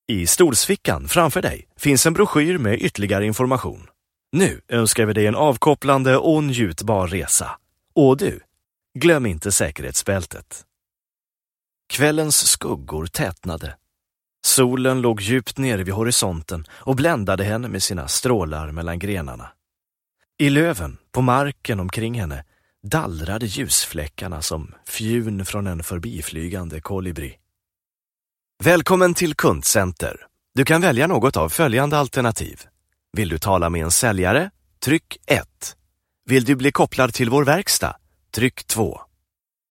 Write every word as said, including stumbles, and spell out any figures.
I stolsfickan framför dig finns en broschyr med ytterligare information. Nu önskar vi dig en avkopplande och njutbar resa. Och du, glöm inte säkerhetsbältet. Kvällens skuggor tätnade. Solen låg djupt nere vid horisonten och bländade henne med sina strålar mellan grenarna. I löven, på marken omkring henne, dallrade ljusfläckarna som fjun från en förbiflygande kolibri. Välkommen till Kundcenter. Du kan välja något av följande alternativ. Vill du tala med en säljare? Tryck ett. Vill du bli kopplad till vår verkstad? Tryck två.